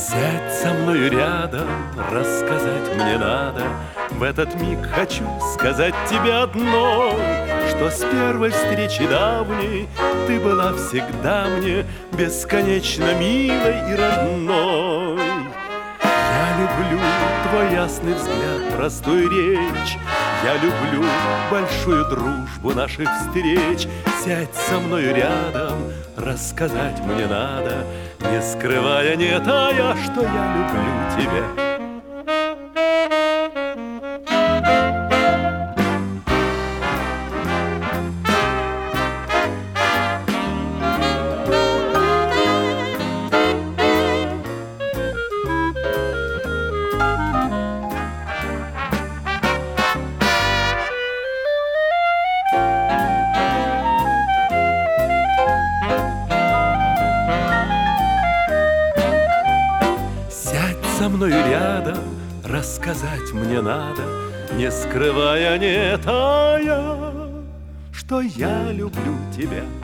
Сядь со мною рядом, рассказать мне надо. В этот миг хочу сказать тебе одно, что с первой встречи давней ты была всегда мне бесконечно милой и родной. Я люблю твой ясный взгляд, простую речь, я люблю большую дружбу наших встреч. Сядь со мною рядом, рассказать мне надо, не скрывая, не тая, что я люблю тебя. Со мною рядом, рассказать мне надо, не скрывая, не тая, что я люблю тебя.